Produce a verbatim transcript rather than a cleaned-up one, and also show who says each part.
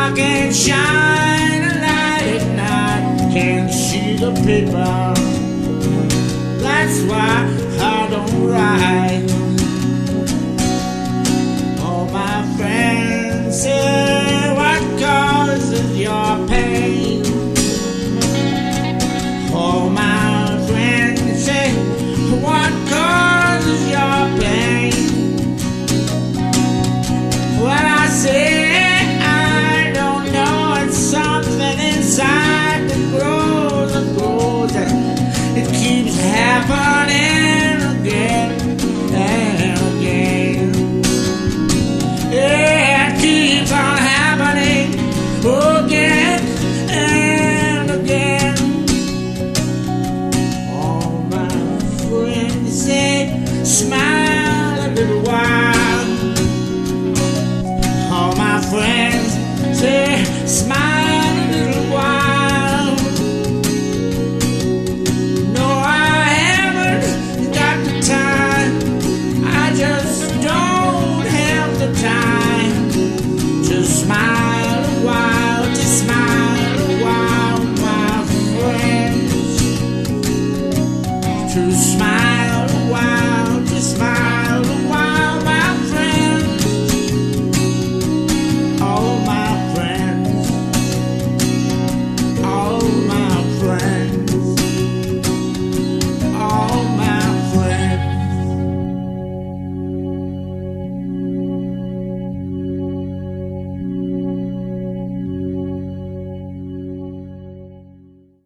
Speaker 1: I can't shine a light at night, can't see the paper. That's why I don't write. All my friends say, what causes your pain? All my friends say, what causes your pain? Well, I say, I don't know, it's something inside that grows and grows, and it keeps happening again and again. Yeah, it keeps on happening again and again. All my friends say, smile a little while. All my friends say, smile.